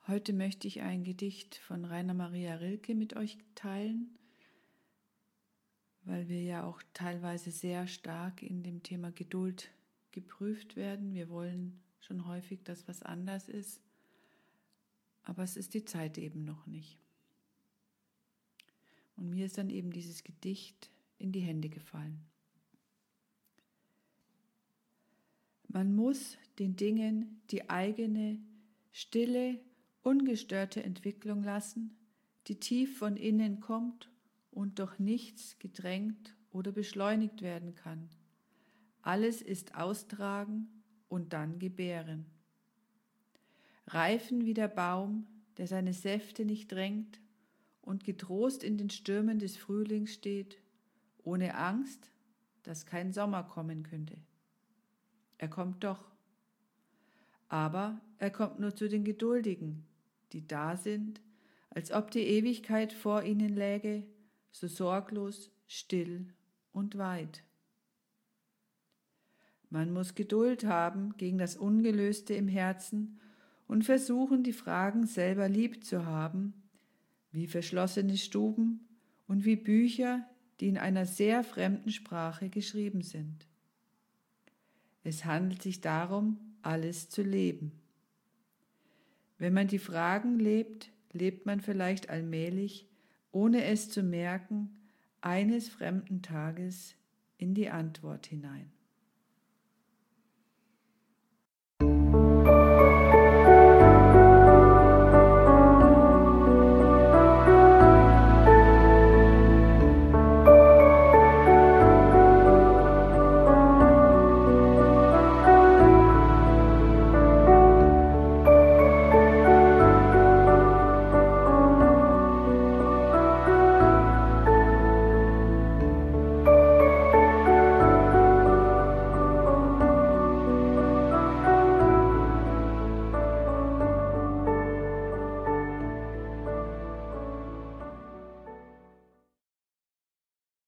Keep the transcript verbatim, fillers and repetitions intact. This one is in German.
Heute möchte ich ein Gedicht von Rainer Maria Rilke mit euch teilen, weil wir ja auch teilweise sehr stark in dem Thema Geduld geprüft werden. Wir wollen schon häufig, dass was anders ist, aber es ist die Zeit eben noch nicht. Und mir ist dann eben dieses Gedicht in die Hände gefallen. Man muss den Dingen die eigene, stille, ungestörte Entwicklung lassen, die tief von innen kommt und durch nichts gedrängt oder beschleunigt werden kann. Alles ist austragen und dann gebären. Reifen wie der Baum, der seine Säfte nicht drängt und getrost in den Stürmen des Frühlings steht, ohne Angst, dass kein Sommer kommen könnte. Er kommt doch. Aber er kommt nur zu den Geduldigen, die da sind, als ob die Ewigkeit vor ihnen läge, so sorglos, still und weit. Man muss Geduld haben gegen das Ungelöste im Herzen und versuchen, die Fragen selber lieb zu haben, wie verschlossene Stuben und wie Bücher, die in einer sehr fremden Sprache geschrieben sind. Es handelt sich darum, alles zu leben. Wenn man die Fragen lebt, lebt man vielleicht allmählich, ohne es zu merken, eines fremden Tages in die Antwort hinein.